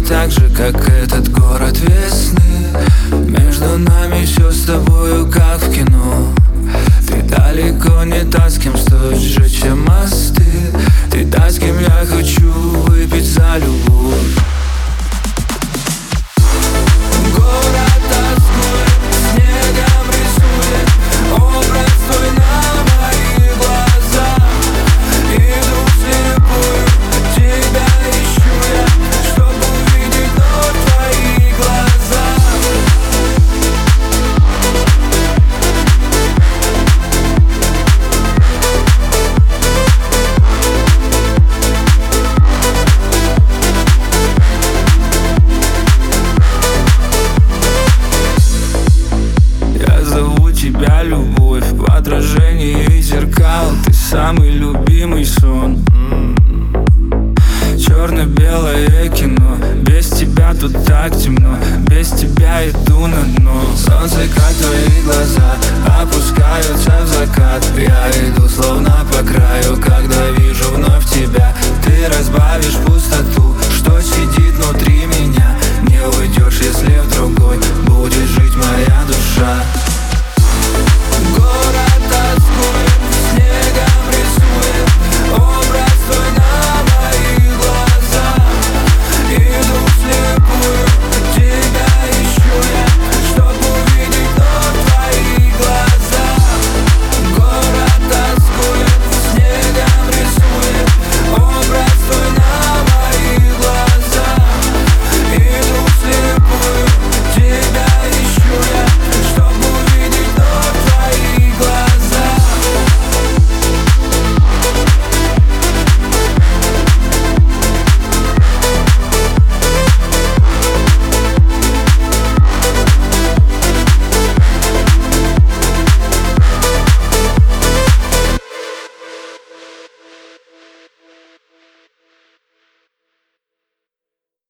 так же, как этот город весны. Между нами все с тобою, как в кино. Ты далеко не та, с кем стоит сжечь все мосты. Ты та, с кем я хочу